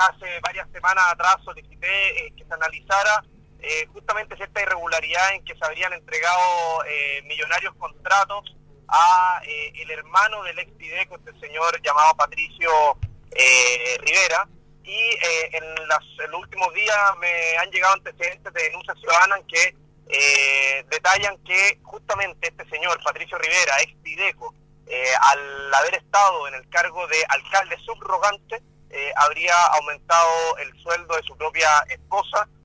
hace varias semanas atrás solicité que se analizara justamente cierta irregularidad en que se habrían entregado millonarios contratos a el hermano del ex Fideco, este señor llamado Patricio Rivera, y en los últimos días me han llegado antecedentes de denuncias ciudadanas que detallan que justamente este señor, Patricio Rivera, ex Fideco, al haber estado en el cargo de alcalde subrogante, habría aumentado el sueldo de su propia esposa